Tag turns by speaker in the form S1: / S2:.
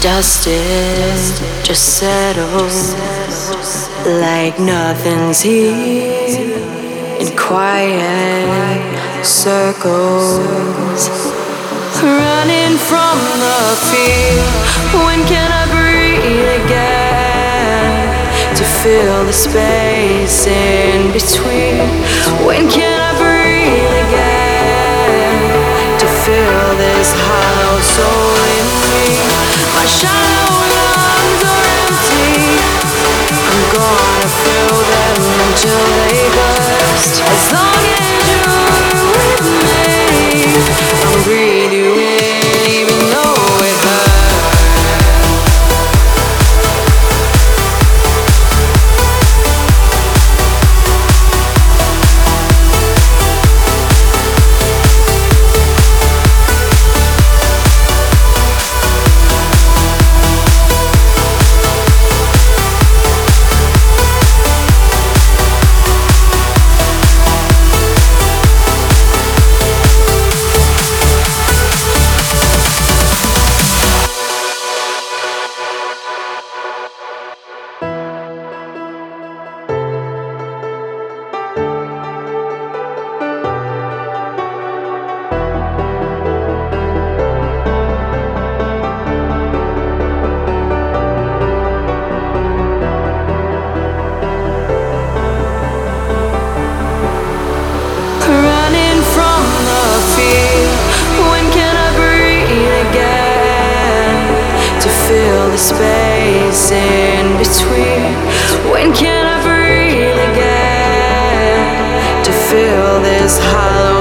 S1: Dusted, just settled, like nothing's here. In quiet circles, running from the fear. When can I breathe again to fill the space in between? When can I breathe again to fill this hollow soul in me? My shallow lungs are empty. I'm gonna fill them until they burst. As long as you're with me, I'll breathe you in, even though it hurts. The space in between. When can I breathe again to fill this hollow